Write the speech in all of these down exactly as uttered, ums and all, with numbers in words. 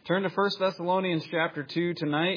Turn to First Thessalonians chapter two tonight.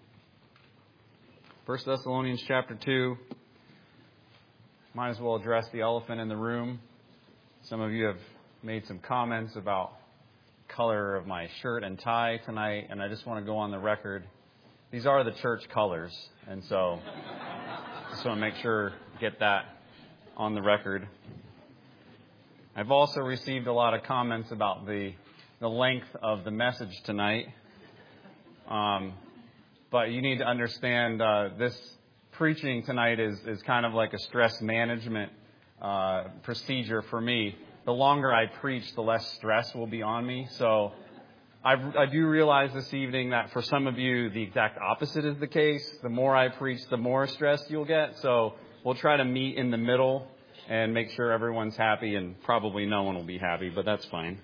First Thessalonians chapter two. Might as well address the elephant in the room. Some of you have made some comments about color of my shirt and tie tonight, and I just want to go on the record. These are the church colors, and so just want to make sure get that on the record. I've also received a lot of comments about the the length of the message tonight. Um, but you need to understand uh, this preaching tonight is, is kind of like a stress management uh, procedure for me. The longer I preach, the less stress will be on me. So I, I do realize this evening that for some of you, the exact opposite is the case. The more I preach, the more stressed you'll get. So we'll try to meet in the middle and make sure everyone's happy, and probably no one will be happy, but that's fine.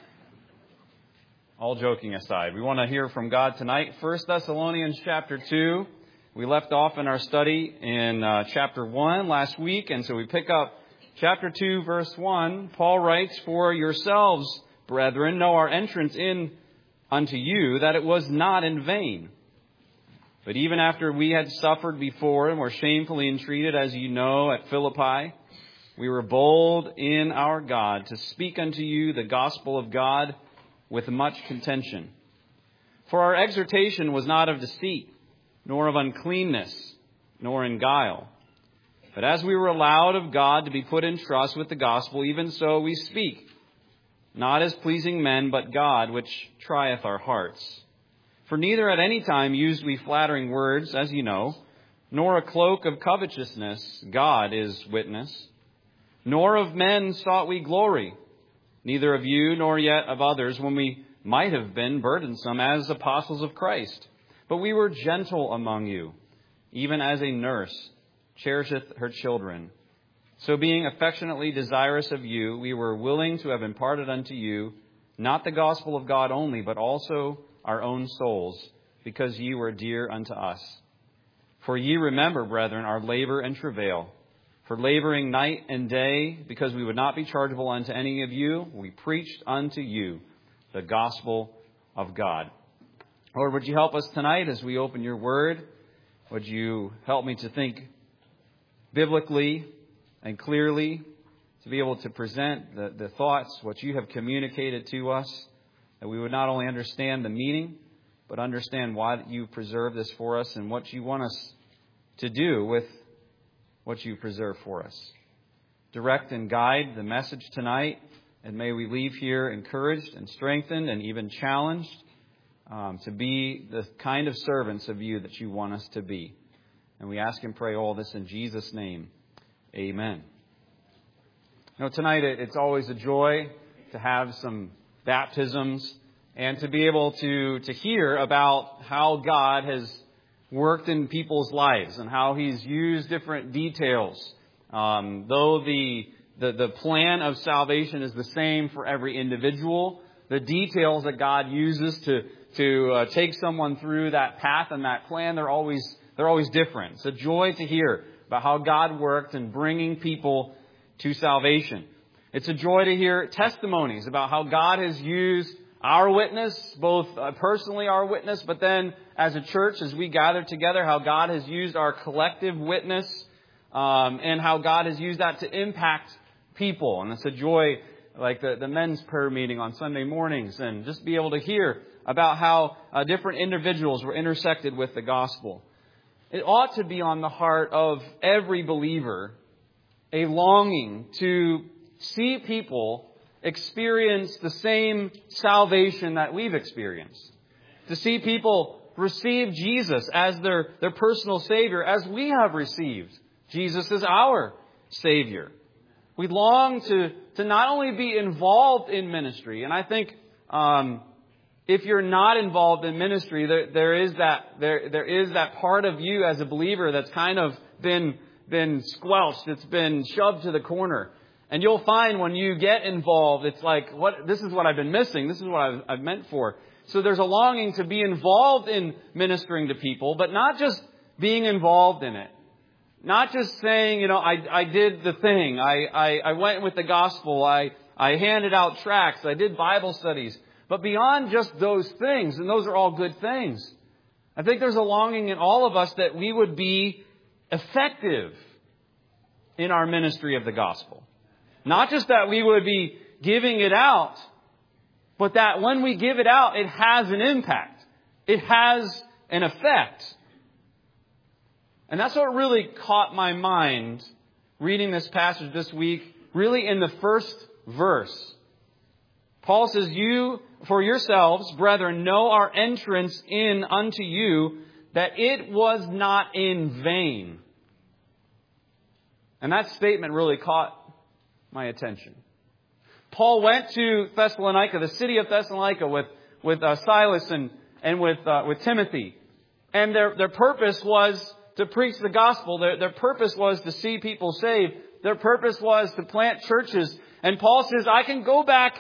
All joking aside, we want to hear from God tonight. First Thessalonians chapter two. We left off in our study in uh, chapter one last week, and so we pick up chapter two, verse one. Paul writes, "For yourselves, brethren, know our entrance in unto you, that it was not in vain. But even after we had suffered before and were shamefully entreated, as you know, at Philippi, we were bold in our God to speak unto you the gospel of God with much contention. For our exhortation was not of deceit, nor of uncleanness, nor in guile. But as we were allowed of God to be put in trust with the gospel, even so we speak, not as pleasing men, but God, which trieth our hearts. For neither at any time used we flattering words, as you know, nor a cloak of covetousness, God is witness. Nor of men sought we glory, neither of you nor yet of others, when we might have been burdensome as apostles of Christ. But we were gentle among you, even as a nurse cherisheth her children. So being affectionately desirous of you, we were willing to have imparted unto you not the gospel of God only, but also our own souls, because ye were dear unto us. For ye remember, brethren, our labor and travail. For laboring night and day, because we would not be chargeable unto any of you, we preached unto you the gospel of God." Lord, would you help us tonight as we open your word? Would you help me to think biblically and clearly, to be able to present the, the thoughts, what you have communicated to us, that we would not only understand the meaning, but understand why you preserve this for us and what you want us to do with what you preserve for us. Direct and guide the message tonight, and may we leave here encouraged and strengthened and even challenged um, to be the kind of servants of you that you want us to be. And we ask and pray all this in Jesus' name. Amen. You know, tonight it's always a joy to have some baptisms and to be able to, to hear about how God has worked in people's lives and how He's used different details. Um, though the, the the plan of salvation is the same for every individual, the details that God uses to to uh, take someone through that path and that plan, they're always they're always different. It's a joy to hear about how God worked in bringing people to salvation. It's a joy to hear testimonies about how God has used our witness, both uh, personally our witness, but then as a church, as we gather together, how God has used our collective witness um, and how God has used that to impact people. And it's a joy, like the, the men's prayer meeting on Sunday mornings, and just be able to hear about how uh, different individuals were intersected with the gospel. It ought to be on the heart of every believer a longing to see people experience the same salvation that we've experienced. To see people receive Jesus as their, their personal Savior, as we have received Jesus as our Savior. We long to, to not only be involved in ministry, and I think um, if you're not involved in ministry, there, there is that there there is that part of you as a believer that's kind of been been squelched. It's been shoved to the corner. And you'll find when you get involved, it's like, what? This is what I've been missing. This is what I've, I've meant for. So there's a longing to be involved in ministering to people, but not just being involved in it. Not just saying, you know, I, I did the thing. I, I, I went with the gospel. I, I handed out tracts. I did Bible studies. But beyond just those things, and those are all good things, I think there's a longing in all of us that we would be effective in our ministry of the gospel. Not just that we would be giving it out, but that when we give it out, it has an impact. It has an effect. And that's what really caught my mind reading this passage this week, really in the first verse. Paul says, "You, for yourselves, brethren, know our entrance in unto you, that it was not in vain." And that statement really caught my attention. Paul went to Thessalonica, the city of Thessalonica, with, with uh, Silas and, and with, uh, with Timothy. And their, their purpose was to preach the gospel. Their, their purpose was to see people saved. Their purpose was to plant churches. And Paul says, I can go back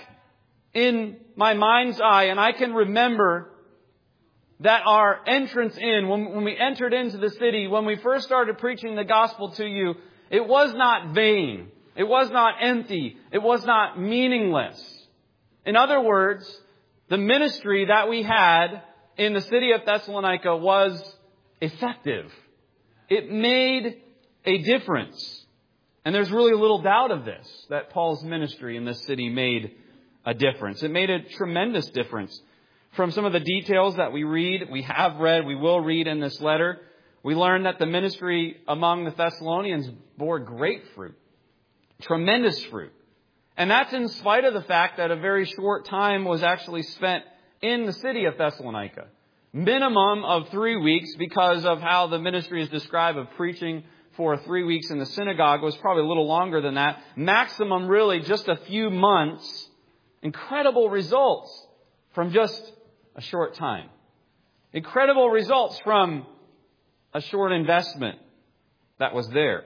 in my mind's eye and I can remember that our entrance in, when, when we entered into the city, when we first started preaching the gospel to you, it was not vain. It was not empty. It was not meaningless. In other words, the ministry that we had in the city of Thessalonica was effective. It made a difference. And there's really little doubt of this, that Paul's ministry in this city made a difference. It made a tremendous difference. From some of the details that we read, we have read, we will read in this letter, we learn that the ministry among the Thessalonians bore great fruit. Tremendous fruit. And that's in spite of the fact that a very short time was actually spent in the city of Thessalonica. Minimum of three weeks because of how the ministry is described of preaching for three weeks in the synagogue. It was probably a little longer than that. Maximum really just a few months. Incredible results from just a short time. Incredible results from a short investment that was there.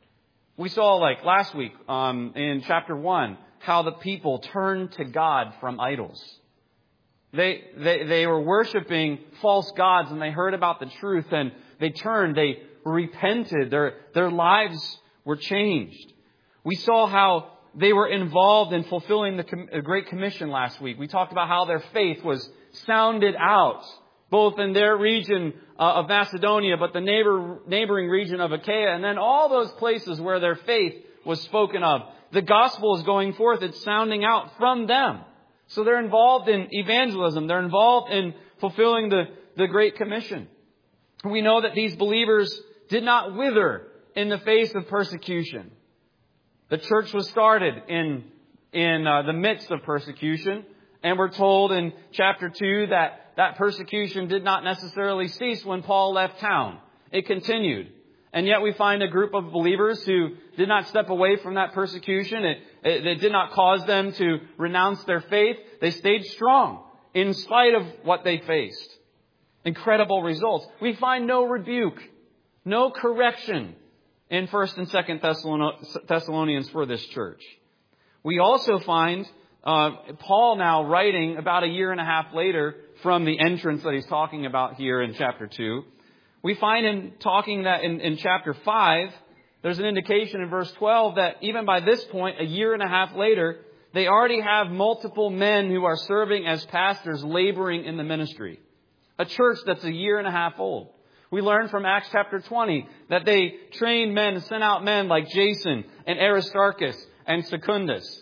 We saw, like last week um, in chapter one, how the people turned to God from idols. They, they, they were worshiping false gods and they heard about the truth and they turned, they repented, their, their lives were changed. We saw how they were involved in fulfilling the Com- Great Commission last week. We talked about how their faith was sounded out, both in their region uh, of Macedonia, but the neighbor, neighboring region of Achaia, and then all those places where their faith was spoken of. The gospel is going forth. It's sounding out from them. So they're involved in evangelism. They're involved in fulfilling the, the Great Commission. We know that these believers did not wither in the face of persecution. The church was started in, in uh, the midst of persecution. And we're told in chapter two that that persecution did not necessarily cease when Paul left town. It continued. And yet we find a group of believers who did not step away from that persecution. It, it, it did not cause them to renounce their faith. They stayed strong in spite of what they faced. Incredible results. We find no rebuke, no correction in First and Second Thessalonians for this church. We also find uh, Paul now writing about a year and a half later from the entrance that he's talking about here in chapter two. We find him talking that in, in chapter five, there's an indication in verse twelve that even by this point, a year and a half later, they already have multiple men who are serving as pastors laboring in the ministry. A church that's a year and a half old. We learn from Acts chapter twenty that they trained men and sent out men like Jason and Aristarchus and Secundus.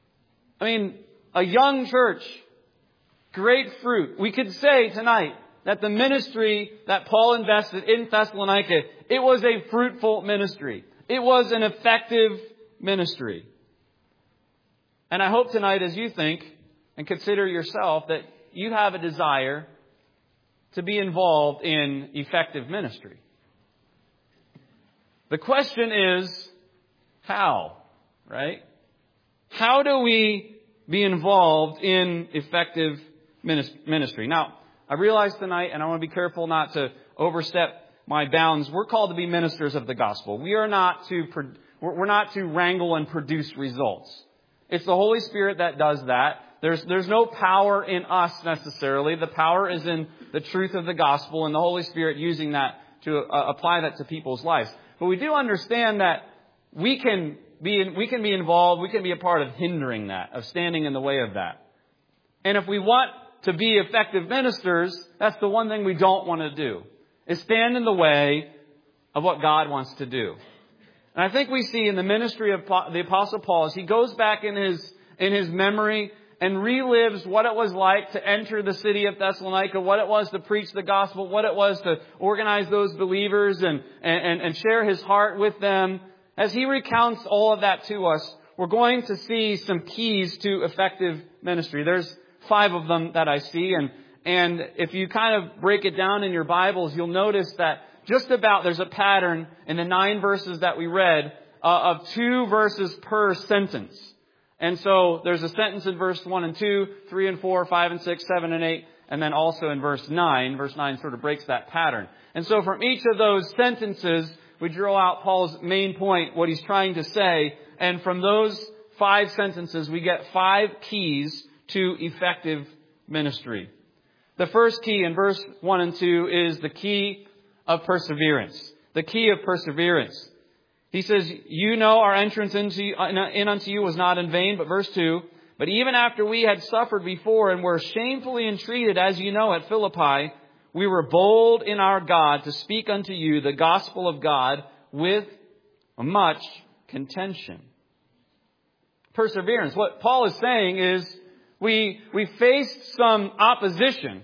I mean, a young church, great fruit. We could say tonight that the ministry that Paul invested in Thessalonica, it was a fruitful ministry. It was an effective ministry. And I hope tonight as you think and consider yourself that you have a desire to be involved in effective ministry. The question is, how? Right? How do we be involved in effective ministry? Now, I realize tonight, and I want to be careful not to overstep my bounds, we're called to be ministers of the gospel. We are not to, we're not to wrangle and produce results. It's the Holy Spirit that does that. There's, there's no power in us necessarily. The power is in the truth of the gospel and the Holy Spirit using that to uh, apply that to people's lives. But we do understand that we can be, we can be involved, we can be a part of hindering that, of standing in the way of that. And if we want to be effective ministers, that's the one thing we don't want to do, is stand in the way of what God wants to do. And I think we see in the ministry of the Apostle Paul, as he goes back in his, in his memory and relives what it was like to enter the city of Thessalonica, what it was to preach the gospel, what it was to organize those believers and, and, and share his heart with them. As he recounts all of that to us, we're going to see some keys to effective ministry. There's five of them that I see. And, and if you kind of break it down in your Bibles, you'll notice that just about there's a pattern in the nine verses that we read uh, of two verses per sentence. And so there's a sentence in verse one and two, three and four, five and six, seven and eight, and then also in verse nine. Verse nine sort of breaks that pattern. And so from each of those sentences, we draw out Paul's main point, what he's trying to say. And from those five sentences, we get five keys to effective ministry. The first key in verse one and two is the key of perseverance. The key of perseverance. He says, you know our entrance into, in unto you was not in vain. But verse two, but even after we had suffered before and were shamefully entreated, as you know, at Philippi, we were bold in our God to speak unto you the gospel of God with much contention. Perseverance. What Paul is saying is we, we faced some opposition,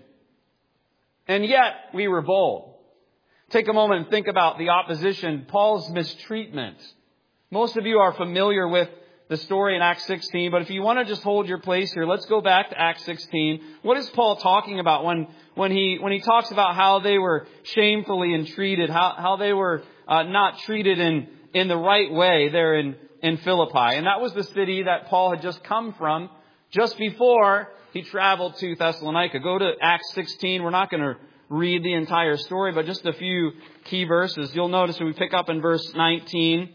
and yet we were bold. Take a moment and think about the opposition, Paul's mistreatment. Most of you are familiar with the story in Acts sixteen, but if you want to just hold your place here, let's go back to Acts sixteen. What is Paul talking about when, when he, when he talks about how they were shamefully entreated, how, how they were uh, not treated in, in the right way there in, in Philippi? And that was the city that Paul had just come from just before he traveled to Thessalonica. Go to Acts sixteen. We're not going to read the entire story, but just a few key verses. You'll notice when we pick up in verse nineteen,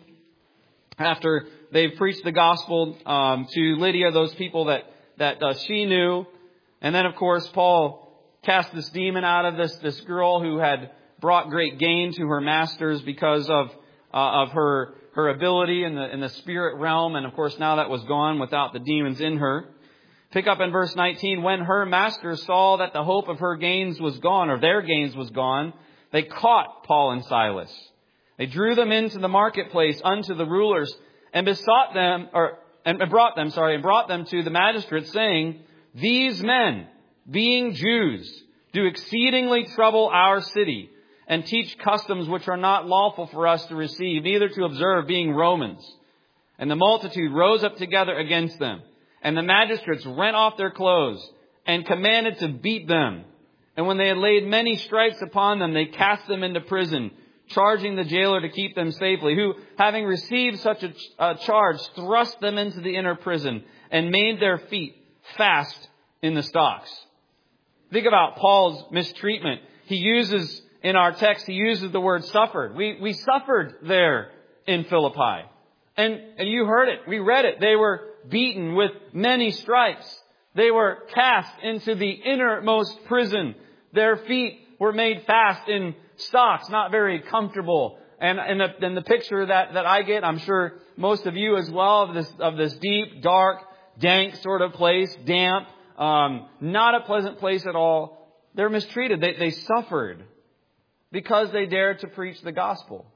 after they've preached the gospel um, to Lydia, those people that, that uh, she knew. And then, of course, Paul cast this demon out of this, this girl who had brought great gain to her masters because of uh, of her her ability in the in the spirit realm. And, of course, now that was gone without the demons in her. Pick up in verse nineteen. When her masters saw that the hope of her gains was gone, or their gains was gone, they caught Paul and Silas. They drew them into the marketplace unto the rulers and besought them, or and brought them, sorry, and brought them to the magistrates, saying, these men, being Jews, do exceedingly trouble our city, and teach customs which are not lawful for us to receive, neither to observe, being Romans. And the multitude rose up together against them. And the magistrates rent off their clothes and commanded to beat them. And when they had laid many stripes upon them, they cast them into prison, charging the jailer to keep them safely, who, having received such a, a charge, thrust them into the inner prison and made their feet fast in the stocks. Think about Paul's mistreatment. He uses, in our text, he uses the word suffered. We, we suffered there in Philippi. And, and you heard it. We read it. They were beaten with many stripes. They were cast into the innermost prison. Their feet were made fast in stocks, not very comfortable. And, and, the, and the picture that, that I get, I'm sure most of you as well, of this, of this deep, dark, dank sort of place, damp, um, not a pleasant place at all. They're mistreated. They, they suffered because they dared to preach the gospel.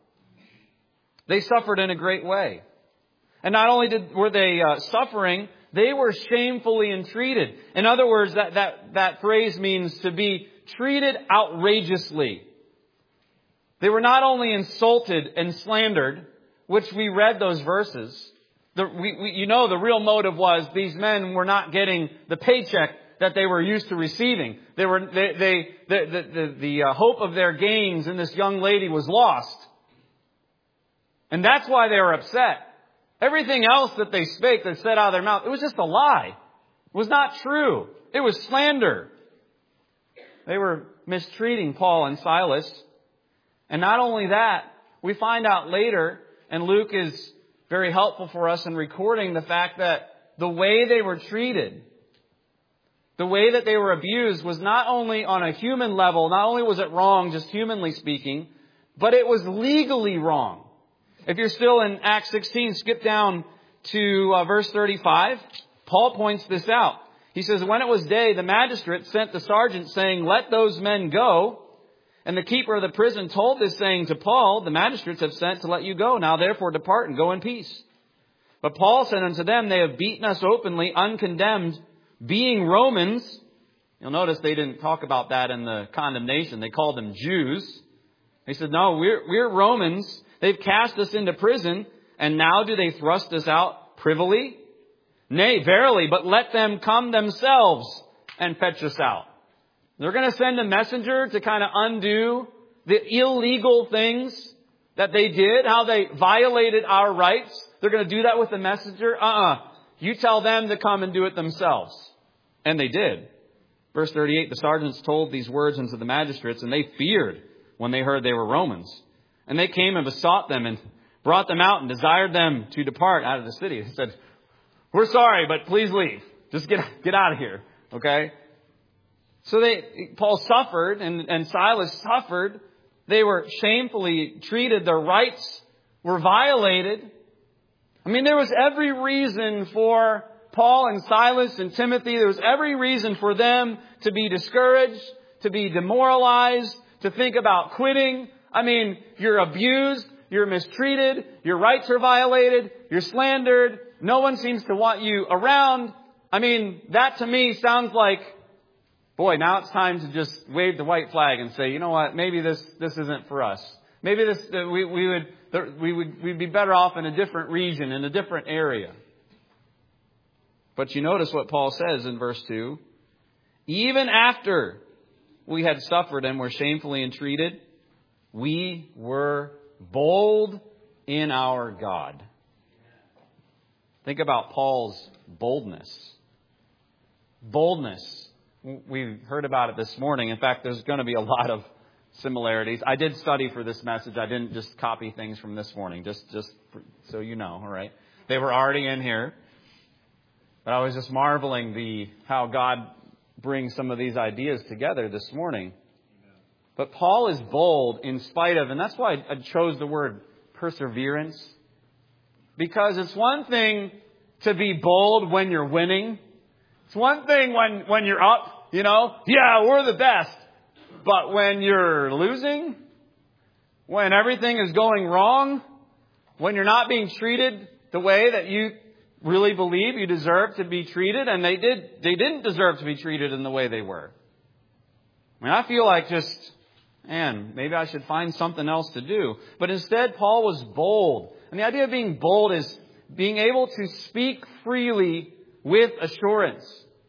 They suffered in a great way. And not only did, were they uh, suffering, they were shamefully entreated. In other words, that, that, that phrase means to be treated outrageously. They were not only insulted and slandered, which we read those verses. The, we, we, you know, the real motive was these men were not getting the paycheck that they were used to receiving. They were, they, they, the, the, the, the uh, hope of their gains in this young lady was lost. And that's why they were upset. Everything else that they spake, that said out of their mouth, it was just a lie. It was not true. It was slander. They were mistreating Paul and Silas. And not only that, we find out later, and Luke is very helpful for us in recording the fact that the way they were treated, the way that they were abused was not only on a human level, not only was it wrong, just humanly speaking, but it was legally wrong. If you're still in Acts sixteen, skip down to uh, verse thirty-five. Paul points this out. He says, when it was day, the magistrate sent the sergeant saying, let those men go. And the keeper of the prison told this saying to Paul, the magistrates have sent to let you go. Now therefore depart and go in peace. But Paul said unto them, they have beaten us openly, uncondemned, being Romans. You'll notice they didn't talk about that in the condemnation. They called them Jews. He said, no, we're, we're Romans. They've cast us into prison. And now do they thrust us out privily? Nay, verily, but let them come themselves and fetch us out. They're going to send a messenger to kind of undo the illegal things that they did, how they violated our rights. They're going to do that with the messenger. Uh-uh. You tell them to come and do it themselves. And they did. Verse thirty-eight, the sergeants told these words unto the magistrates, and they feared when they heard they were Romans. And they came and besought them and brought them out and desired them to depart out of the city. They said, we're sorry, but please leave. Just get, get out of here. Okay? So they, Paul suffered and, and Silas suffered. They were shamefully treated. Their rights were violated. I mean, there was every reason for Paul and Silas and Timothy. There was every reason for them to be discouraged, to be demoralized, to think about quitting. I mean, you're abused, you're mistreated, your rights are violated, you're slandered, no one seems to want you around. I mean, that to me sounds like, boy, now it's time to just wave the white flag and say, you know what, maybe this, this isn't for us. Maybe this, we, we would, we would, we'd be better off in a different region, in a different area. But you notice what Paul says in verse two. Even after we had suffered and were shamefully entreated, we were bold in our God. Think about Paul's boldness. Boldness. We heard about it this morning. In fact, there's going to be a lot of similarities. I did study for this message. I didn't just copy things from this morning, just, just so you know, all right? They were already in here. But I was just marveling the how God brings some of these ideas together this morning. But Paul is bold in spite of, and that's why I chose the word perseverance. Because it's one thing to be bold when you're winning. It's one thing when, when you're up, you know, yeah, we're the best. But when you're losing, when everything is going wrong, when you're not being treated the way that you really believe you deserve to be treated, and they did, they didn't deserve to be treated in the way they were. I mean, I feel like just, man, maybe I should find something else to do. But instead, Paul was bold. And the idea of being bold is being able to speak freely with assurance.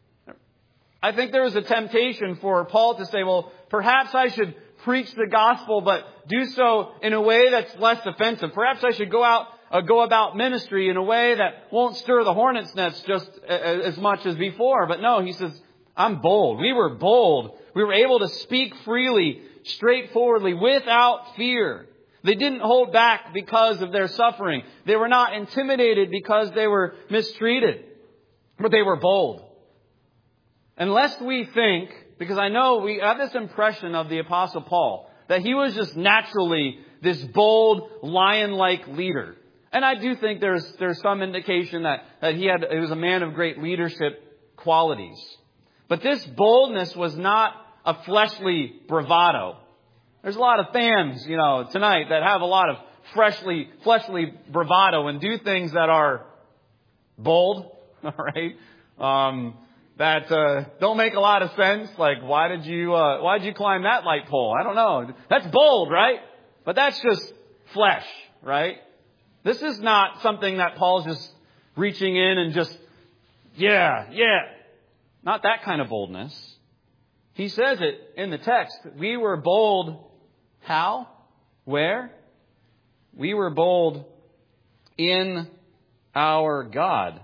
I think there was a temptation for Paul to say, well, perhaps I should preach the gospel, but do so in a way that's less offensive. Perhaps I should go out, uh, go about ministry in a way that won't stir the hornet's nest just as much as before. But no, he says, I'm bold. We were bold. We were able to speak freely, straightforwardly, without fear. They didn't hold back because of their suffering. They were not intimidated because they were mistreated. But they were bold. And lest we think, because I know we have this impression of the Apostle Paul, that he was just naturally this bold, lion-like leader. And I do think there's there's some indication that, that he had he was a man of great leadership qualities. But this boldness was not a fleshly bravado. There's a lot of fans, you know, tonight that have a lot of freshly, fleshly bravado and do things that are bold, all right? Um, that uh, don't make a lot of sense. Like, why did you uh, why did you climb that light pole? I don't know. That's bold, right? But that's just flesh, right? This is not something that Paul's just reaching in and just, yeah, yeah. Not that kind of boldness. He says it in the text. We were bold. How? Where? We were bold in our God.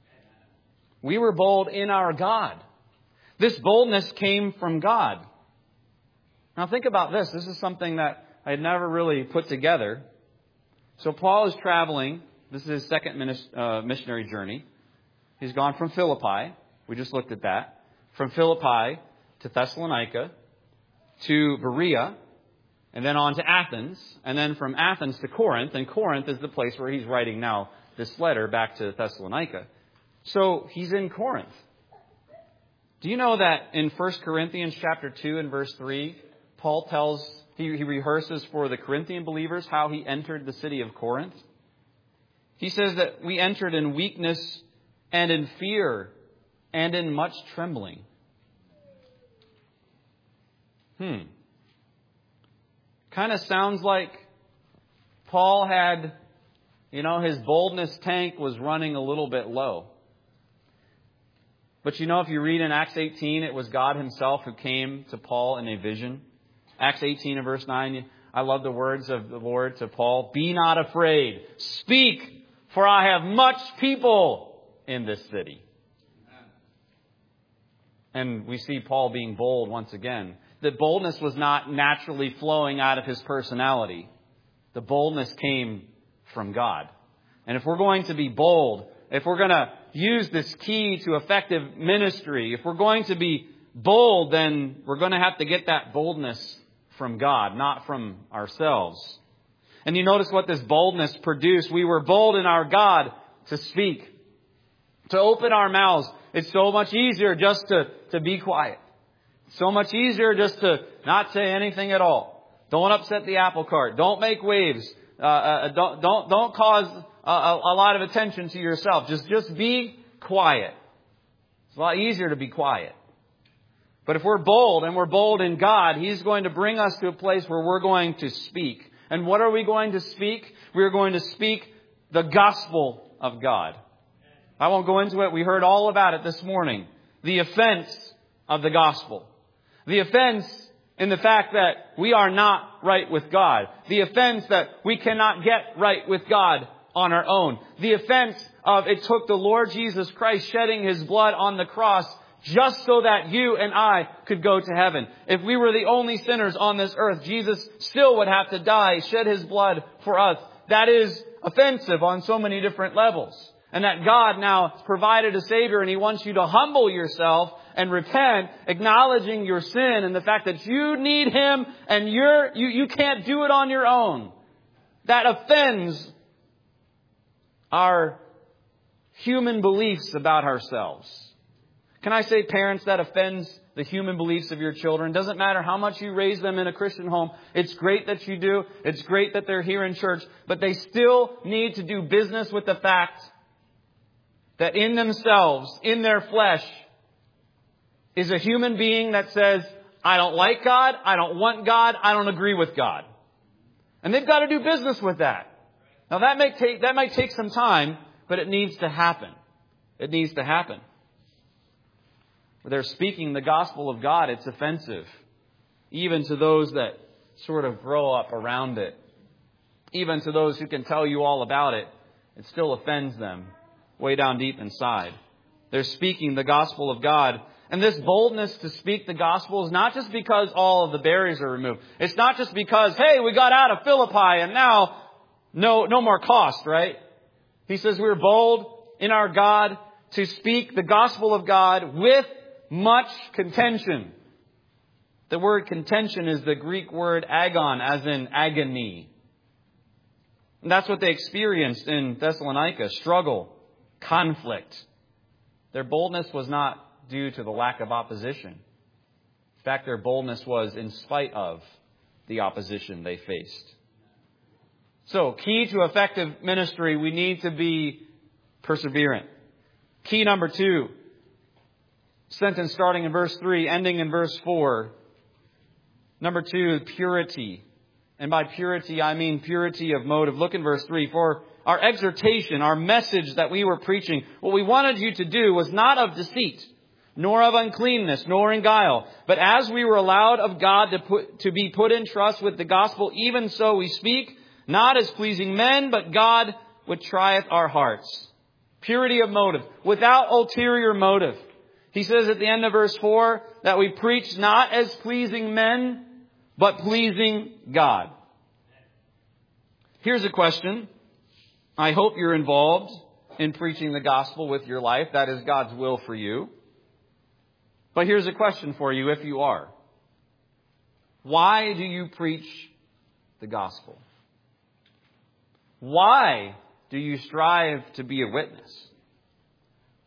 We were bold in our God. This boldness came from God. Now think about this. This is something that I had never really put together. So Paul is traveling. This is his second missionary journey. He's gone from Philippi. We just looked at that. From Philippi to Thessalonica, to Berea, and then on to Athens, and then from Athens to Corinth. And Corinth is the place where he's writing now this letter back to Thessalonica. So he's in Corinth. Do you know that in First Corinthians chapter two and verse three, Paul tells, he, he rehearses for the Corinthian believers how he entered the city of Corinth? He says that we entered in weakness and in fear and in much trembling. Hmm. Kind of sounds like Paul had, you know, his boldness tank was running a little bit low. But you know, if you read in Acts eighteen, it was God Himself who came to Paul in a vision. Acts eighteen and verse nine, I love the words of the Lord to Paul. Be not afraid. Speak, for I have much people in this city. And we see Paul being bold once again. The boldness was not naturally flowing out of his personality. The boldness came from God. And if we're going to be bold, if we're going to use this key to effective ministry, if we're going to be bold, then we're going to have to get that boldness from God, not from ourselves. And you notice what this boldness produced. We were bold in our God to speak, to open our mouths. It's so much easier just to, to be quiet. So much easier just to not say anything at all. Don't upset the apple cart. Don't make waves. Uh, uh, don't don't don't cause a, a lot of attention to yourself. Just just be quiet. It's a lot easier to be quiet. But if we're bold and we're bold in God, He's going to bring us to a place where we're going to speak. And what are we going to speak? We are going to speak the gospel of God. I won't go into it. We heard all about it this morning. The offense of the gospel. The offense in the fact that we are not right with God. The offense that we cannot get right with God on our own. The offense of it took the Lord Jesus Christ shedding His blood on the cross just so that you and I could go to heaven. If we were the only sinners on this earth, Jesus still would have to die, shed His blood for us. That is offensive on so many different levels. And that God now has provided a Savior, and He wants you to humble yourself and repent, acknowledging your sin and the fact that you need Him and you're, you, you can't do it on your own. That offends our human beliefs about ourselves. Can I say, parents, that offends the human beliefs of your children? Doesn't matter how much you raise them in a Christian home. It's great that you do. It's great that they're here in church. But they still need to do business with the fact that in themselves, in their flesh, is a human being that says, I don't like God, I don't want God, I don't agree with God. And they've got to do business with that. Now that may take, that might take some time, but it needs to happen. It needs to happen. They're speaking the gospel of God. It's offensive. Even to those that sort of grow up around it. Even to those who can tell you all about it. It still offends them way down deep inside. They're speaking the gospel of God. And this boldness to speak the gospel is not just because all of the barriers are removed. It's not just because, hey, we got out of Philippi and now no, no more cost, right? He says we're bold in our God to speak the gospel of God with much contention. The word contention is the Greek word agon, as in agony. And that's what they experienced in Thessalonica. Struggle, conflict. Their boldness was not due to the lack of opposition. In fact, their boldness was in spite of the opposition they faced. So, key to effective ministry, we need to be perseverant. Key number two, sentence starting in verse three, ending in verse four. Number two, purity. And by purity, I mean purity of motive. Look in verse three. For our exhortation, our message that we were preaching, what we wanted you to do was not of deceit, nor of uncleanness, nor in guile. But as we were allowed of God to put, to be put in trust with the gospel, even so we speak, not as pleasing men, but God which trieth our hearts. Purity of motive, without ulterior motive. He says at the end of verse four that we preach not as pleasing men, but pleasing God. Here's a question. I hope you're involved in preaching the gospel with your life. That is God's will for you. But here's a question for you if you are. Why do you preach the gospel? Why do you strive to be a witness?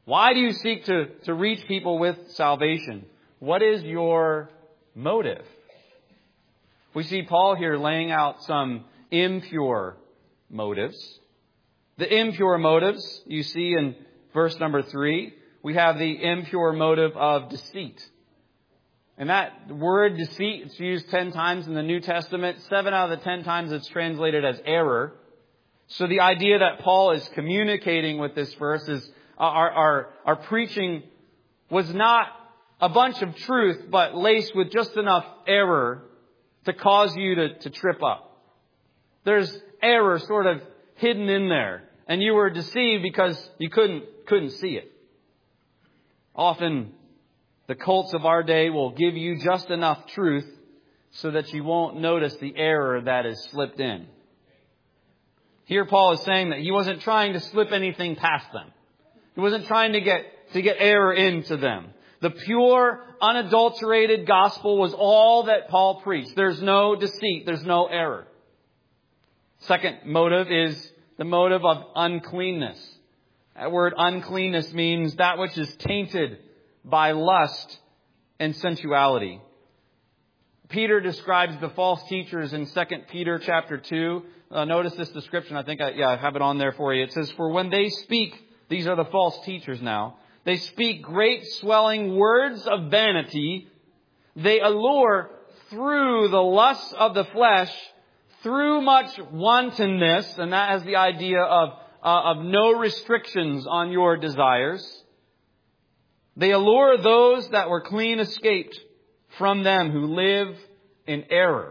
Why do you seek to, to reach people with salvation? What is your motive? We see Paul here laying out some impure motives. The impure motives you see in verse number three. We have the impure motive of deceit. And that word deceit, it's used ten times in the New Testament. Seven out of the ten times it's translated as error. So the idea that Paul is communicating with this verse is our, our, our preaching was not a bunch of truth, but laced with just enough error to cause you to, to trip up. There's error sort of hidden in there. And you were deceived because you couldn't, couldn't see it. Often, the cults of our day will give you just enough truth so that you won't notice the error that is slipped in. Here Paul is saying that he wasn't trying to slip anything past them. He wasn't trying to get, to get error into them. The pure, unadulterated gospel was all that Paul preached. There's no deceit. There's no error. Second motive is the motive of uncleanness. That word uncleanness means that which is tainted by lust and sensuality. Peter describes the false teachers in Second Peter chapter two. Uh, notice this description. I think I, yeah, I have it on there for you. It says, "For when they speak," these are the false teachers now, "they speak great swelling words of vanity. They allure through the lusts of the flesh, through much wantonness," and that has the idea of, uh, of no restrictions on your desires. "They allure those that were clean escaped from them who live in error."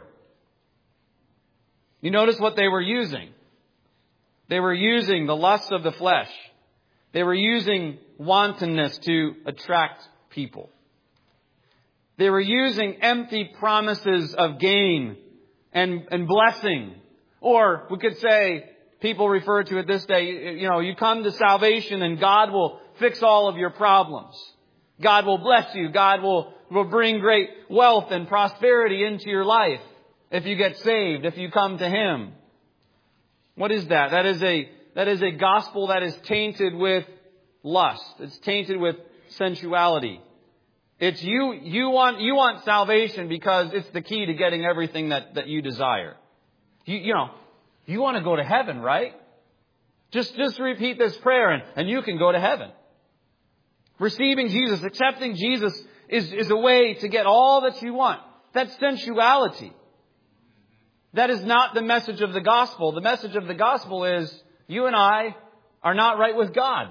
You notice what they were using. They were using the lusts of the flesh. They were using wantonness to attract people. They were using empty promises of gain and, and blessing. Or we could say, people refer to it this day, you know, you come to salvation and God will fix all of your problems. God will bless you. God will, will bring great wealth and prosperity into your life if you get saved, if you come to Him. What is that? That is a, that is a gospel that is tainted with lust. It's tainted with sensuality. It's you, you want, you want salvation because it's the key to getting everything that, that you desire. You, you know, you want to go to heaven, right? Just, just repeat this prayer and, and you can go to heaven. Receiving Jesus, accepting Jesus is, is a way to get all that you want. That's sensuality. That is not the message of the gospel. The message of the gospel is you and I are not right with God.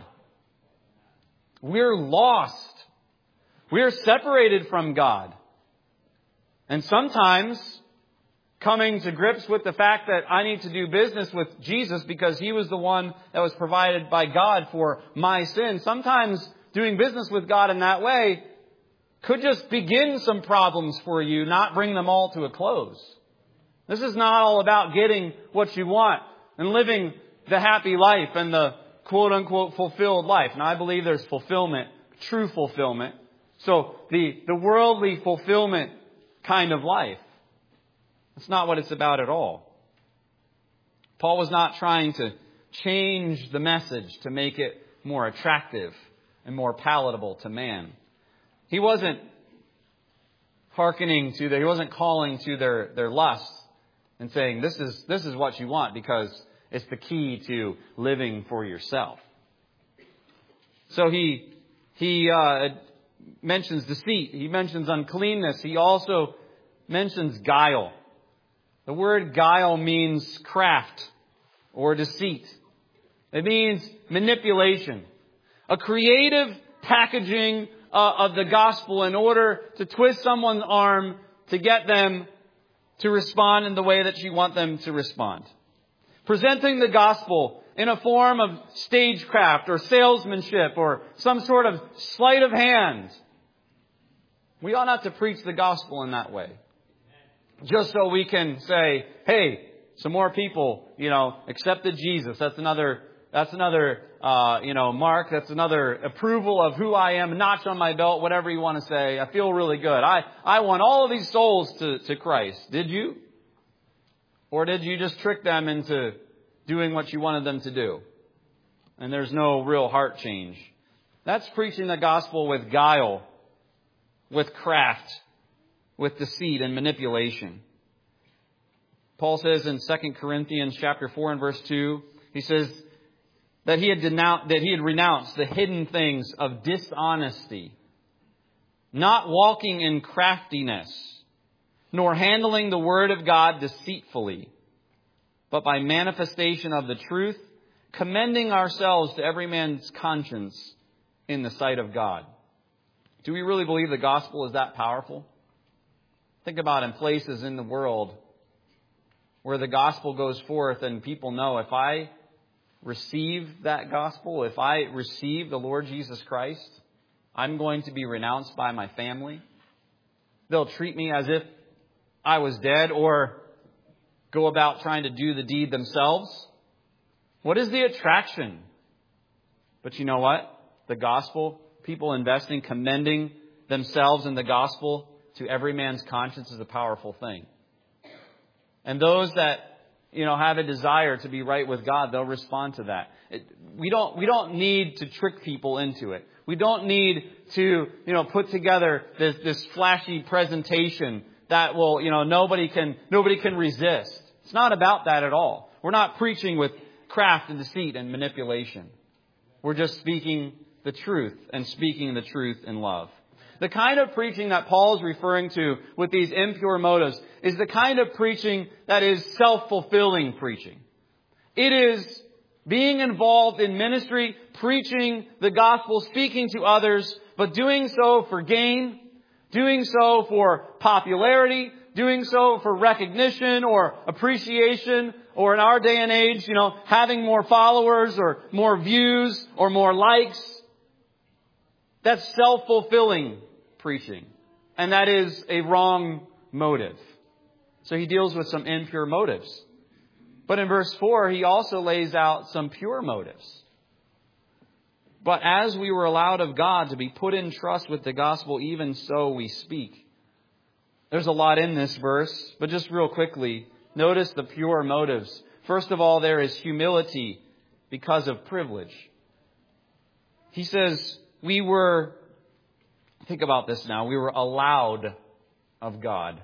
We're lost. We're separated from God. And sometimes coming to grips with the fact that I need to do business with Jesus because He was the one that was provided by God for my sin. Sometimes doing business with God in that way could just begin some problems for you, not bring them all to a close. This is not all about getting what you want and living the happy life and the quote-unquote fulfilled life. Now, I believe there's fulfillment, true fulfillment. So the, the worldly fulfillment kind of life. That's not what it's about at all. Paul was not trying to change the message to make it more attractive and more palatable to man. He wasn't hearkening to their, he wasn't calling to their, their lusts and saying, this is, this is what you want because it's the key to living for yourself. So he, he, uh, mentions deceit. He mentions uncleanness. He also mentions guile. The word guile means craft or deceit. It means manipulation. A creative packaging uh, of the gospel in order to twist someone's arm to get them to respond in the way that you want them to respond. Presenting the gospel in a form of stagecraft or salesmanship or some sort of sleight of hand. We ought not to preach the gospel in that way. Just so we can say, hey, some more people, you know, accepted Jesus. That's another, that's another, uh, you know, mark. That's another approval of who I am, a notch on my belt, whatever you want to say. I feel really good. I, I want all of these souls to, to Christ. Did you? Or did you just trick them into doing what you wanted them to do? And there's no real heart change. That's preaching the gospel with guile, with craft, with deceit and manipulation. Paul says in Second Corinthians chapter four and verse two, he says that he had denounced, that he had renounced the hidden things of dishonesty, not walking in craftiness, nor handling the word of God deceitfully, but by manifestation of the truth, commending ourselves to every man's conscience in the sight of God. Do we really believe the gospel is that powerful? Think about in places in the world where the gospel goes forth and people know, if I receive that gospel, if I receive the Lord Jesus Christ, I'm going to be renounced by my family. They'll treat me as if I was dead, or go about trying to do the deed themselves. What is the attraction? But you know what? The gospel, people investing, commending themselves in the gospel to every man's conscience is a powerful thing. And those that, you know, have a desire to be right with God, they'll respond to that. It, we don't, we don't need to trick people into it. We don't need to, you know, put together this, this flashy presentation that will, you know, nobody can, nobody can resist. It's not about that at all. We're not preaching with craft and deceit and manipulation. We're just speaking the truth and speaking the truth in love. The kind of preaching that Paul is referring to with these impure motives is the kind of preaching that is self-fulfilling preaching. It is being involved in ministry, preaching the gospel, speaking to others, but doing so for gain, doing so for popularity, doing so for recognition or appreciation, or in our day and age, you know, having more followers or more views or more likes. That's self-fulfilling preaching. And that is a wrong motive. So he deals with some impure motives. But in verse four, he also lays out some pure motives. But as we were allowed of God to be put in trust with the gospel, even so we speak. There's a lot in this verse, but just real quickly, notice the pure motives. First of all, there is humility because of privilege. He says, we were, think about this now, we were allowed of God.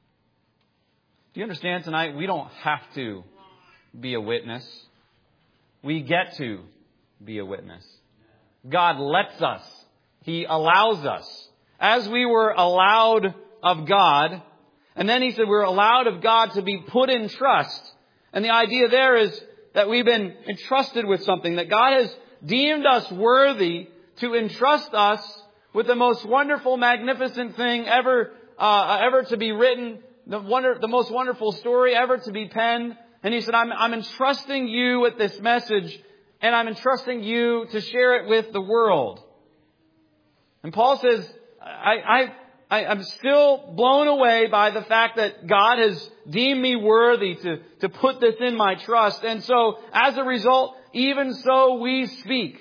Do you understand tonight? We don't have to be a witness. We get to be a witness. God lets us. He allows us. As we were allowed of God, and then he said we're allowed of God to be put in trust. And the idea there is that we've been entrusted with something, that God has deemed us worthy to entrust us with the most wonderful, magnificent thing ever, uh, ever to be written, the wonder, the most wonderful story ever to be penned. And he said, I'm, I'm entrusting you with this message, and I'm entrusting you to share it with the world. And Paul says, I, I, I, I'm still blown away by the fact that God has deemed me worthy to, to put this in my trust. And so, as a result, even so we speak.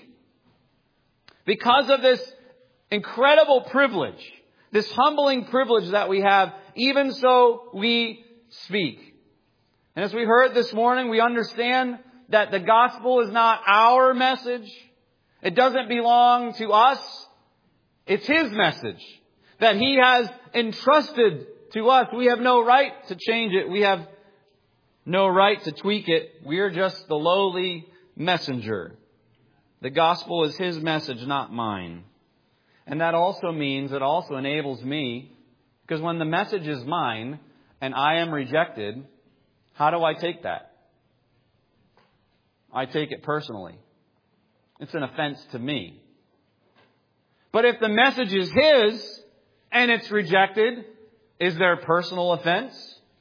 Because of this incredible privilege, this humbling privilege that we have, even so we speak. And as we heard this morning, we understand that the gospel is not our message. It doesn't belong to us. It's His message that He has entrusted to us. We have no right to change it. We have no right to tweak it. We are just the lowly messenger. The gospel is His message, not mine. And that also means, it also enables me, because when the message is mine and I am rejected, how do I take that? I take it personally. It's an offense to me. But if the message is His and it's rejected, is there personal offense?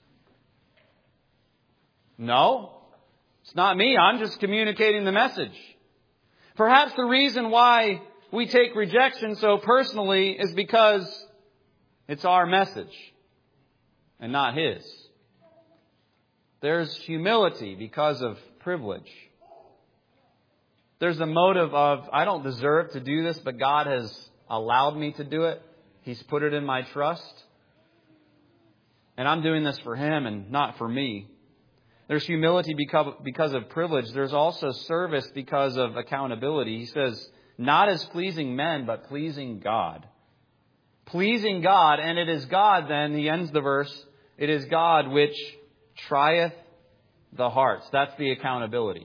No. It's not me. I'm just communicating the message. Perhaps the reason why we take rejection so personally is because it's our message and not His. There's humility because of privilege. There's a motive of, I don't deserve to do this, but God has allowed me to do it. He's put it in my trust. And I'm doing this for Him and not for me. There's humility because of privilege. There's also service because of accountability. He says, not as pleasing men, but pleasing God. Pleasing God, and it is God, then, he ends the verse, it is God which trieth the hearts. That's the accountability.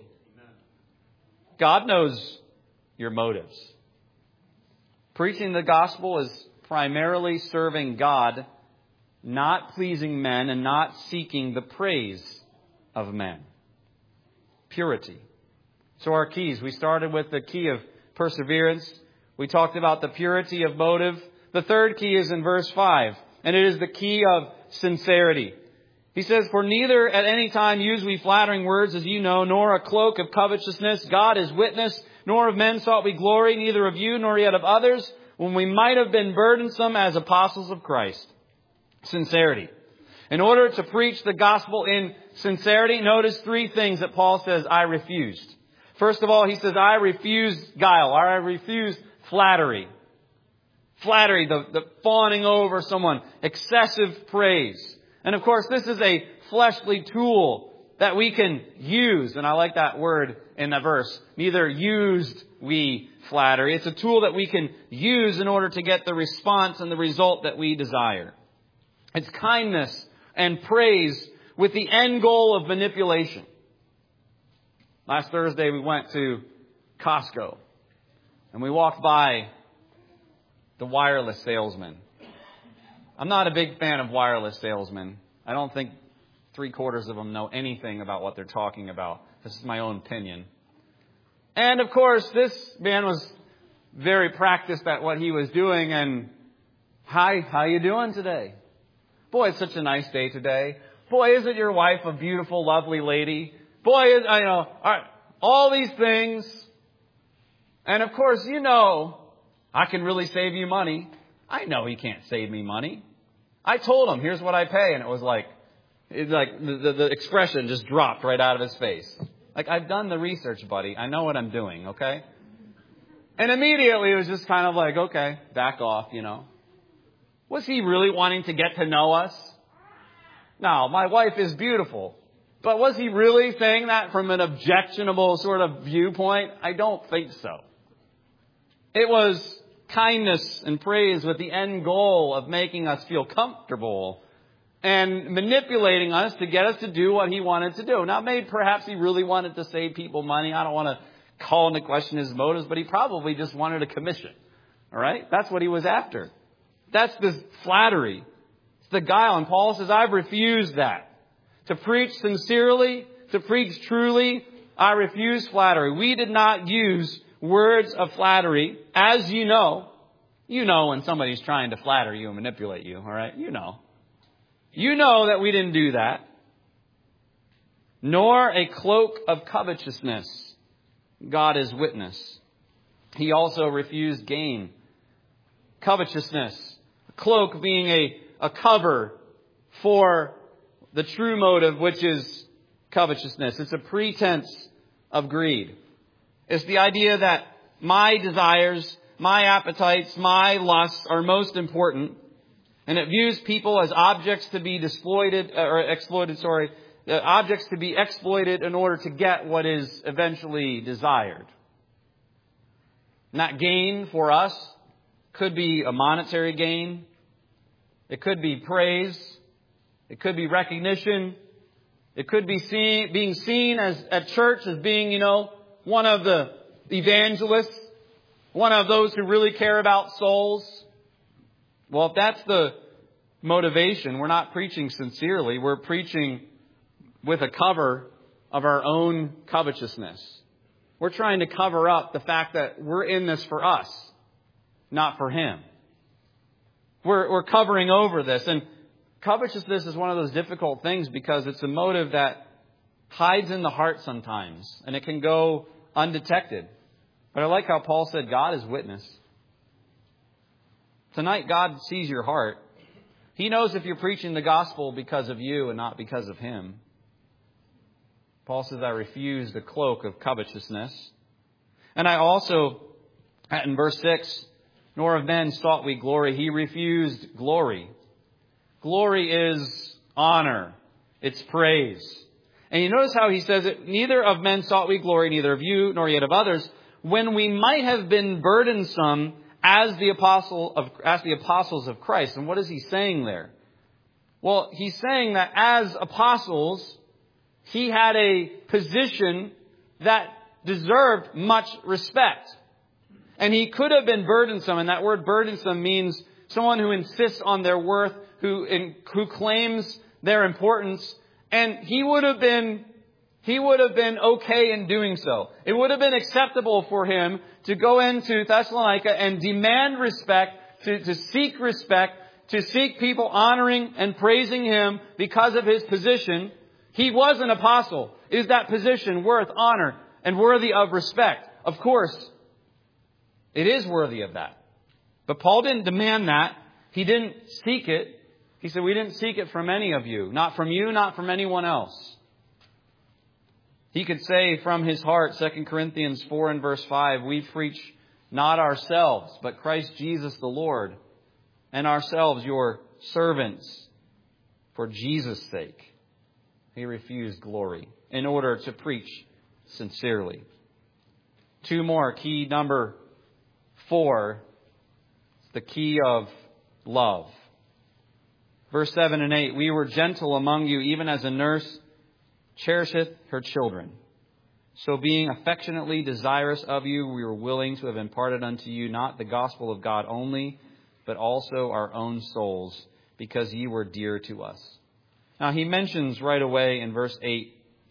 God knows your motives. Preaching the gospel is primarily serving God, not pleasing men and not seeking the praise of men. Purity. So our keys. We started with the key of perseverance. We talked about the purity of motive. The third key is in verse five, and it is the key of sincerity. He says, for neither at any time use we flattering words, as you know, nor a cloak of covetousness. God is witness, nor of men sought we glory, neither of you nor yet of others, when we might have been burdensome as apostles of Christ. Sincerity. In order to preach the gospel in sincerity, notice three things that Paul says, I refused. First of all, he says, I refused guile, or I refused flattery. Flattery, the, the fawning over someone, excessive praise. And of course, this is a fleshly tool that we can use. And I like that word in the verse. Neither used we flattery. It's a tool that we can use in order to get the response and the result that we desire. It's kindness and praise with the end goal of manipulation. Last Thursday we went to Costco and we walked by the wireless salesman. I'm not a big fan of wireless salesmen. I don't think three quarters of them know anything about what they're talking about. This is my own opinion. And of course, this man was very practiced at what he was doing. And, hi, how you doing today? Boy, it's such a nice day today. Boy, isn't your wife a beautiful, lovely lady? Boy, is, I know, all these things. And of course, you know, I can really save you money. I know he can't save me money. I told him, here's what I pay. And it was like, it's like the, the, the expression just dropped right out of his face. Like, I've done the research, buddy. I know what I'm doing, okay? And immediately it was just kind of like, okay, back off, you know. Was he really wanting to get to know us? No, my wife is beautiful. But was he really saying that from an objectionable sort of viewpoint? I don't think so. It was kindness and praise with the end goal of making us feel comfortable and manipulating us to get us to do what he wanted to do. Now, maybe perhaps he really wanted to save people money. I don't want to call into question his motives, but he probably just wanted a commission. All right? That's what he was after. That's the flattery. It's the guile. And Paul says, I've refused that. To preach sincerely, to preach truly, I refuse flattery. We did not use words of flattery. As you know, you know when somebody's trying to flatter you and manipulate you, all right? You know. You know that we didn't do that. Nor a cloak of covetousness. God is witness. He also refused gain. Covetousness. A cloak being a, a cover for the true motive, which is covetousness. It's a pretense of greed. It's the idea that my desires, my appetites, my lusts are most important. And it views people as objects to be exploited, or exploited, sorry, objects to be exploited in order to get what is eventually desired. And that gain for us could be a monetary gain. It could be praise. It could be recognition. It could be seen, being seen as at church as being, you know, one of the evangelists, one of those who really care about souls. Well, if that's the motivation, we're not preaching sincerely. We're preaching with a cover of our own covetousness. We're trying to cover up the fact that we're in this for us, not for Him. We're, we're covering over this. And covetousness is one of those difficult things because it's a motive that hides in the heart sometimes, and it can go undetected. But I like how Paul said, God is witness. Tonight, God sees your heart. He knows if you're preaching the gospel because of you and not because of Him. Paul says, I refuse the cloak of covetousness. And I also, in verse six, nor of men sought we glory. He refused glory. Glory is honor. It's praise. And you notice how he says it, neither of men sought we glory, neither of you nor yet of others, when we might have been burdensome as the apostle of as the apostles of Christ. And what is he saying there? Well, he's saying that as apostles, he had a position that deserved much respect. And he could have been burdensome, and that word burdensome means someone who insists on their worth, who in, who claims their importance, and he would have been he would have been okay in doing so. It would have been acceptable for him to go into Thessalonica and demand respect, to, to seek respect, to seek people honoring and praising him because of his position. He was an apostle. Is that position worth honor and worthy of respect? Of course, it is worthy of that. But Paul didn't demand that. He didn't seek it. He said, we didn't seek it from any of you. Not from you, not from anyone else. He could say from his heart, Second Corinthians four and verse five, we preach not ourselves, but Christ Jesus the Lord, and ourselves your servants for Jesus' sake. He refused glory in order to preach sincerely. Two more. Key number four. It's the key of love. Verse seven and eight. We were gentle among you, even as a nurse cherisheth her children. So being affectionately desirous of you, we were willing to have imparted unto you not the gospel of God only, but also our own souls, because ye were dear to us. Now he mentions right away in verse eight,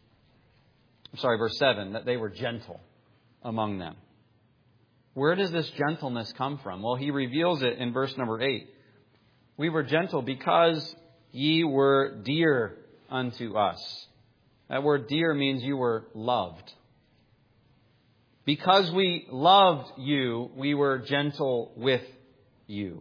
I'm sorry, verse seven, that they were gentle among them. Where does this gentleness come from? Well, he reveals it in verse number eight. We were gentle because ye were dear unto us. That word dear means you were loved. Because we loved you, we were gentle with you.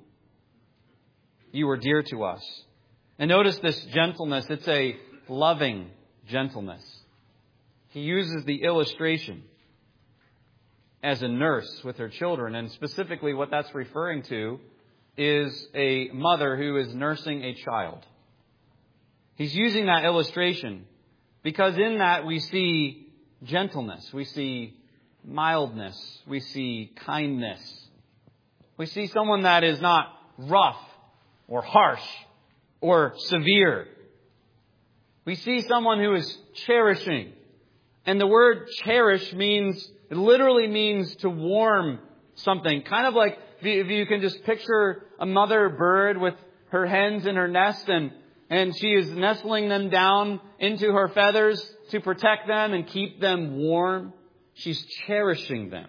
You were dear to us. And notice this gentleness. It's a loving gentleness. He uses the illustration as a nurse with her children. And specifically what that's referring to is a mother who is nursing a child. He's using that illustration because in that we see gentleness. We see mildness. We see kindness. We see someone that is not rough or harsh or severe. We see someone who is cherishing. And the word cherish means, it literally means to warm something. Kind of like if you can just picture a mother bird with her hens in her nest and, and she is nestling them down into her feathers to protect them and keep them warm. She's cherishing them.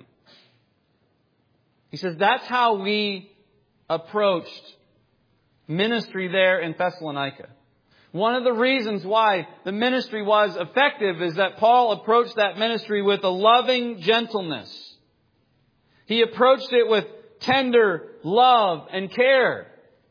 He says that's how we approached ministry there in Thessalonica. One of the reasons why the ministry was effective is that Paul approached that ministry with a loving gentleness. He approached it with tender love and care.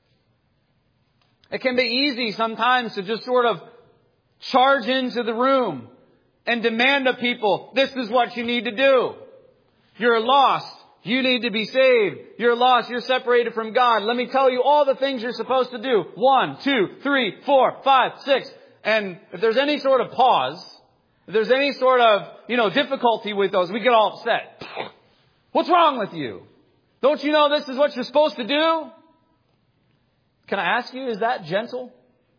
It can be easy sometimes to just sort of charge into the room and demand of people, this is what you need to do. You're lost. You need to be saved. You're lost. You're separated from God. Let me tell you all the things you're supposed to do. One, two, three, four, five, six. And if there's any sort of pause, if there's any sort of, you know, difficulty with those, we get all upset. What's wrong with you? Don't you know this is what you're supposed to do? Can I ask you, is that gentle?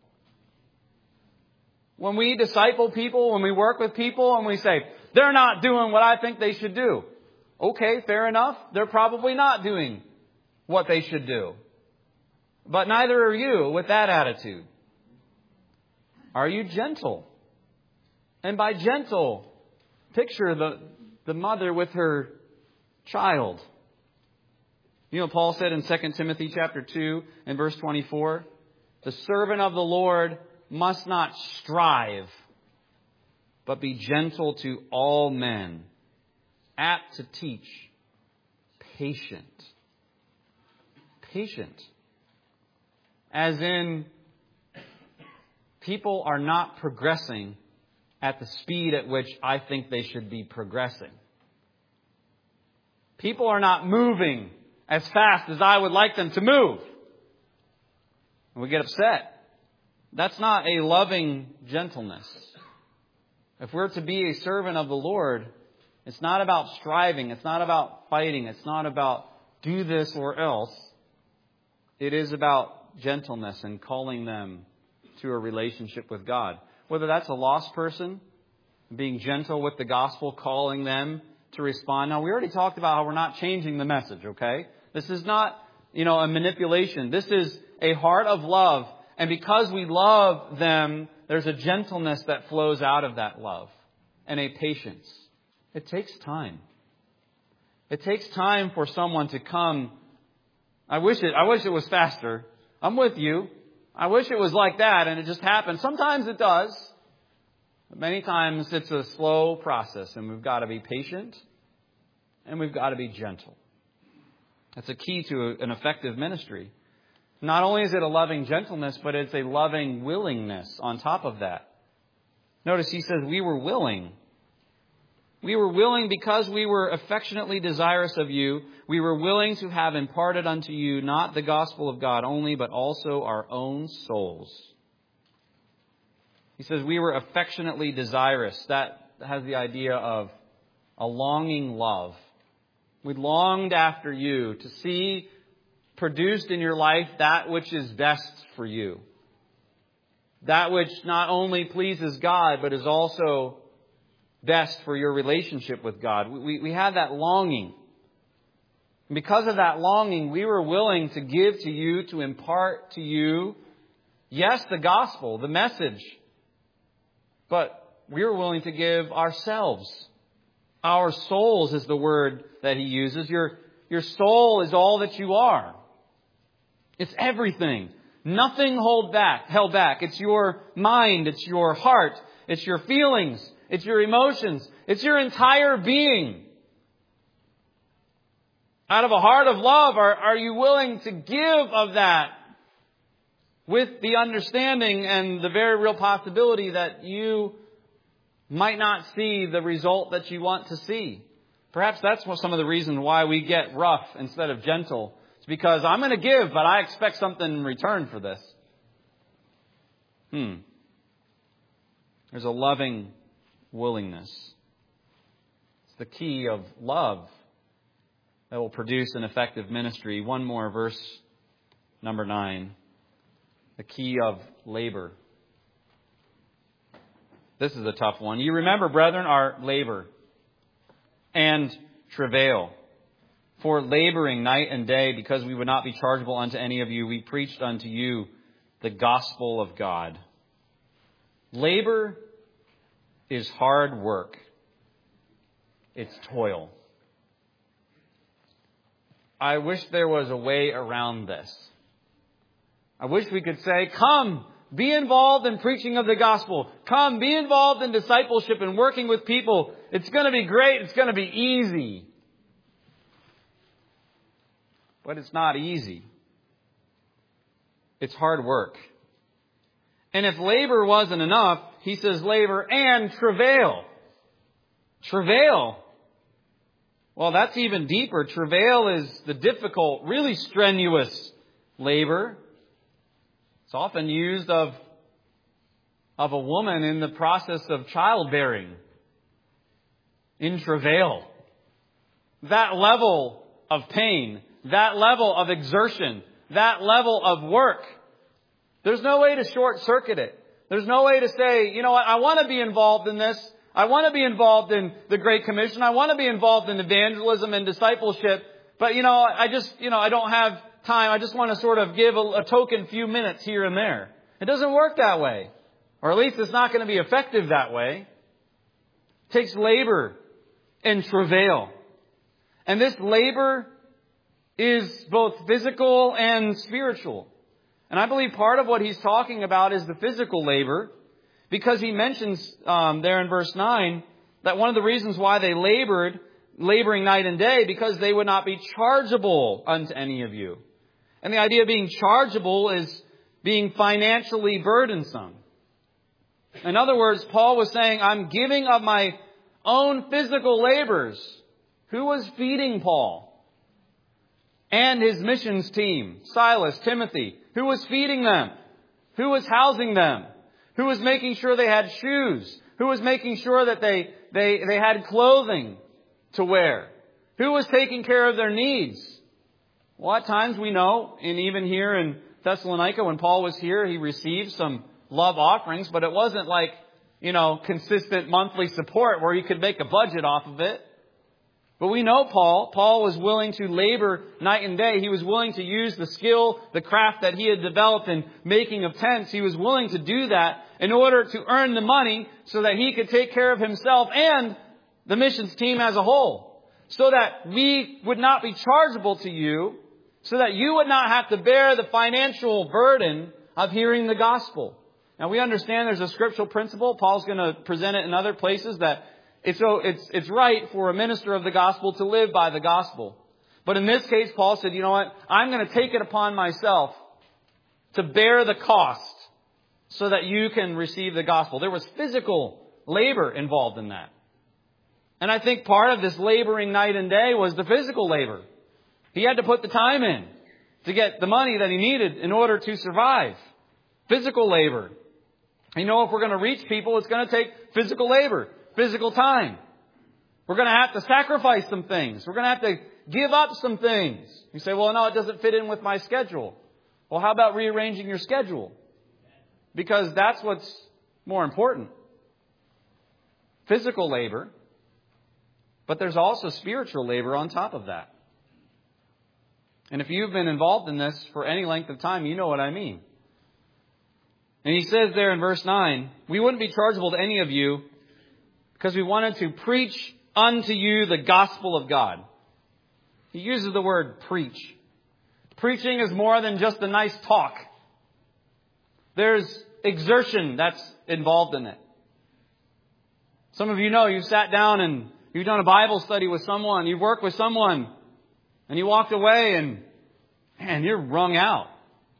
When we disciple people, when we work with people and we say, they're not doing what I think they should do. Okay, fair enough. They're probably not doing what they should do. But neither are you with that attitude. Are you gentle? And by gentle, picture the, the mother with her child. You know, Paul said in Second Timothy chapter two and verse twenty-four, the servant of the Lord must not strive, but be gentle to all men, apt to teach, patient. Patient. As in, people are not progressing at the speed at which I think they should be progressing. People are not moving as fast as I would like them to move. And we get upset. That's not a loving gentleness. If we're to be a servant of the Lord, It's not about striving. It's not about fighting. It's not about do this or else. It is about gentleness and calling them to a relationship with God. Whether that's a lost person, being gentle with the gospel, calling them to respond. Now, we already talked about how we're not changing the message, okay? This is not, you know, a manipulation. This is a heart of love. And because we love them, there's a gentleness that flows out of that love and a patience. It takes time. It takes time for someone to come. I wish it, I wish it was faster. I'm with you. I wish it was like that and it just happens. Sometimes it does. But many times it's a slow process and we've got to be patient and we've got to be gentle. That's a key to an effective ministry. Not only is it a loving gentleness, but it's a loving willingness on top of that. Notice he says we were willing. We were willing because we were affectionately desirous of you. We were willing to have imparted unto you not the gospel of God only, but also our own souls. He says we were affectionately desirous. That has the idea of a longing love. We longed after you to see produced in your life that which is best for you. That which not only pleases God, but is also best for your relationship with God. We, we had that longing. And because of that longing, we were willing to give to you, to impart to you, yes, the gospel, the message. But we were willing to give ourselves. Our souls is the word that he uses. Your, your soul is all that you are. It's everything. Nothing hold back, held back. It's your mind. It's your heart. It's your feelings. It's your emotions. It's your entire being. Out of a heart of love, are, are you willing to give of that with the understanding and the very real possibility that you might not see the result that you want to see? Perhaps that's some of the reasons why we get rough instead of gentle. It's because I'm going to give, but I expect something in return for this. Hmm. There's a loving willingness. It's the key of love that will produce an effective ministry. One more, verse number nine. The key of labor. This is a tough one. You remember, brethren, our labor and travail. For laboring night and day, because we would not be chargeable unto any of you, we preached unto you the gospel of God. Labor is hard work. It's toil. I wish there was a way around this. I wish we could say, come, be involved in preaching of the gospel. Come, be involved in discipleship and working with people. It's going to be great. It's going to be easy. But it's not easy. It's hard work. And if labor wasn't enough, he says labor and travail. Travail. Well, that's even deeper. Travail is the difficult, really strenuous labor. It's often used of, of a woman in the process of childbearing. In travail. That level of pain. That level of exertion. That level of work. There's no way to short circuit it. There's no way to say, you know what, I want to be involved in this. I want to be involved in the Great Commission. I want to be involved in evangelism and discipleship. But, you know, I just, you know, I don't have time. I just want to sort of give a, a token few minutes here and there. It doesn't work that way. Or at least it's not going to be effective that way. It takes labor and travail. And this labor is both physical and spiritual. And I believe part of what he's talking about is the physical labor, because he mentions um, there in verse nine that one of the reasons why they labored, laboring night and day, because they would not be chargeable unto any of you. And the idea of being chargeable is being financially burdensome. In other words, Paul was saying, I'm giving of my own physical labors. Who was feeding Paul? And his missions team, Silas, Timothy. Who was feeding them? Who was housing them? Who was making sure they had shoes? Who was making sure that they, they, they had clothing? to where? Who was taking care of their needs? Well, at times we know, and even here in Thessalonica, when Paul was here, he received some love offerings, but it wasn't like, you know, consistent monthly support where he could make a budget off of it. But we know Paul. Paul was willing to labor night and day. He was willing to use the skill, the craft that he had developed in making of tents. He was willing to do that in order to earn the money so that he could take care of himself and the missions team as a whole. So that we would not be chargeable to you, so that you would not have to bear the financial burden of hearing the gospel. Now we understand there's a scriptural principle. Paul's going to present it in other places that it's, so it's, it's right for a minister of the gospel to live by the gospel. But in this case, Paul said, you know what? I'm going to take it upon myself to bear the cost so that you can receive the gospel. There was physical labor involved in that. And I think part of this laboring night and day was the physical labor. He had to put the time in to get the money that he needed in order to survive. Physical labor. You know, if we're going to reach people, it's going to take physical labor, physical time. We're going to have to sacrifice some things. We're going to have to give up some things. You say, well, no, it doesn't fit in with my schedule. Well, how about rearranging your schedule? Because that's what's more important. Physical labor. But there's also spiritual labor on top of that. And if you've been involved in this for any length of time, you know what I mean. And he says there in verse nine, we wouldn't be chargeable to any of you because we wanted to preach unto you the gospel of God. He uses the word preach. Preaching is more than just a nice talk. There's exertion that's involved in it. Some of you know you've sat down and you've done a Bible study with someone, you've worked with someone, and you walked away and, man, you're wrung out.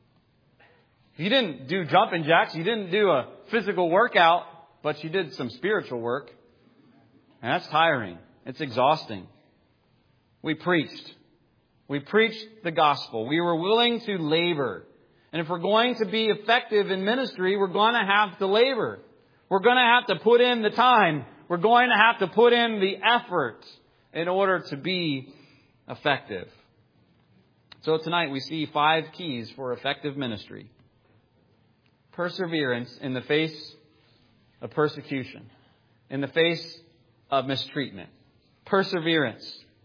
You didn't do jumping jacks. You didn't do a physical workout, but you did some spiritual work. And that's tiring. It's exhausting. We preached. We preached the gospel. We were willing to labor. And if we're going to be effective in ministry, we're going to have to labor. We're going to have to put in the time. We're going to have to put in the effort in order to be effective. So tonight we see five keys for effective ministry. Perseverance in the face of persecution. In the face of mistreatment. Perseverance.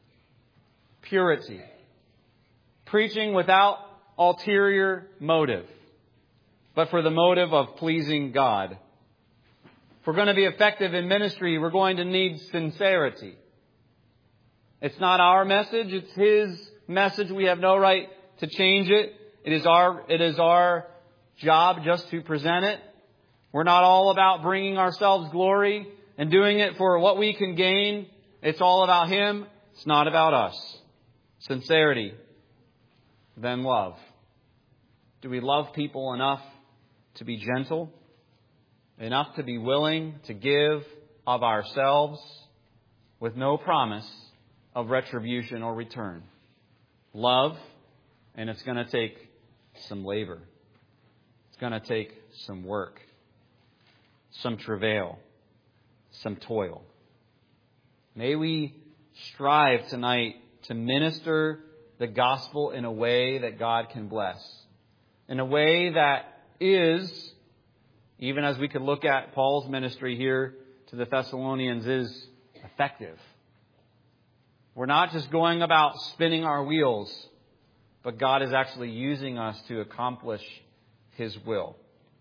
Purity. Preaching without ulterior motive, but for the motive of pleasing God. If we're going to be effective in ministry, we're going to need sincerity. It's not our message, it's His message. We have no right to change it. It is our, it is our job just to present it. We're not all about bringing ourselves glory and doing it for what we can gain. It's all about Him. It's not about us. Sincerity, then love. Do we love people enough to be gentle? Enough to be willing to give of ourselves with no promise of retribution or return? Love, and it's going to take some labor. It's going to take some work, some travail, some toil. May we strive tonight to minister the gospel in a way that God can bless. In a way that is, even as we could look at Paul's ministry here to the Thessalonians, is effective. We're not just going about spinning our wheels, but God is actually using us to accomplish His will.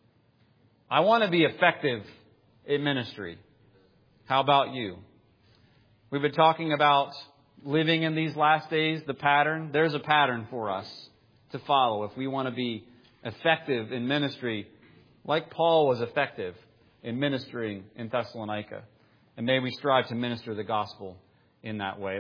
I want to be effective in ministry. How about you? We've been talking about living in these last days, the pattern. There's a pattern for us to follow if we want to be effective in ministry, like Paul was effective in ministering in Thessalonica. And may we strive to minister the gospel in that way.